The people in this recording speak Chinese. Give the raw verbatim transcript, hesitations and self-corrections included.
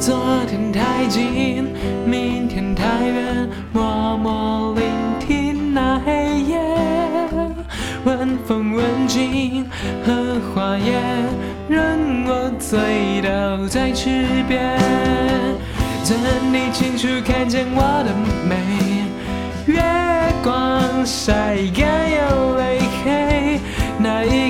昨天太近，明天太远，默默聆听那黑夜，晚风吻尽荷花叶，任我醉倒在池边。怎你清楚看见我的美？月光晒干眼泪黑，那一